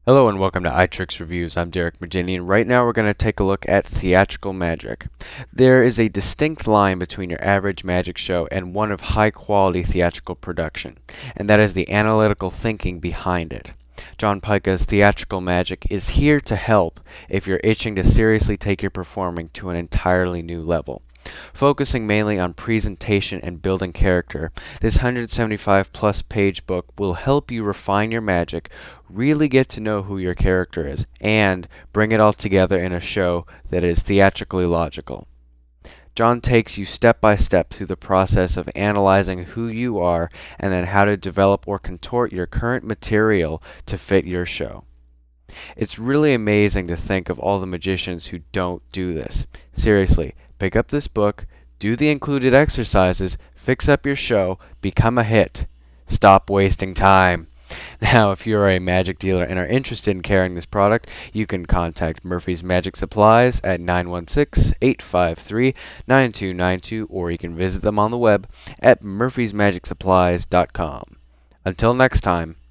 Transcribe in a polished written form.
Hello and welcome to iTricks Reviews. I'm Derek Magini, and right now we're going to take a look at theatrical magic. There is a distinct line between your average magic show and one of high-quality theatrical production, and that is the analytical thinking behind it. John Pica's theatrical magic is here to help if you're itching to seriously take your performing to an entirely new level. Focusing mainly on presentation and building character, this 175 plus page book will help you refine your magic, really get to know who your character is, and bring it all together in a show that is theatrically logical. John takes you step by step through the process of analyzing who you are and then how to develop or contort your current material to fit your show. It's really amazing to think of all the magicians who don't do this. Seriously, pick up this book, do the included exercises, fix up your show, become a hit. Stop wasting time. Now, if you're a magic dealer and are interested in carrying this product, you can contact Murphy's Magic Supplies at 916-853-9292, or you can visit them on the web at murphysmagicsupplies.com. Until next time.